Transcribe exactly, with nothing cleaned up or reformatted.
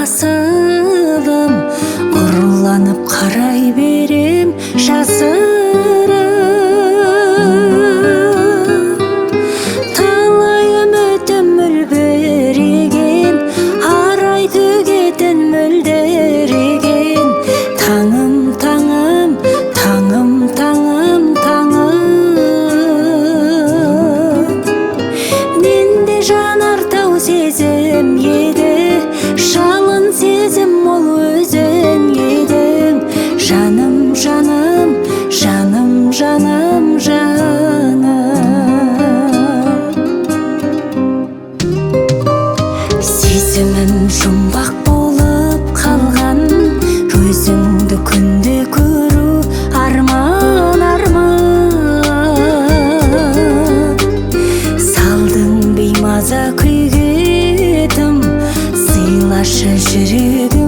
асылым, ұрланып қарай берем жасырып. Талай үмітім үлбіреген, арай төгетін мөлдіреген. Таңым, таңым, таңым, таңым, таңым. Менде жанартау сезім еді, шалын сезім ол өзің едің. Жаным, жаным, жаным, жаным, жаным. Сезімім жұмбақ болып қалған, көзіңді күнде көру арман, арман. Салдың беймаза күйге тым, сыйлашы жүрегім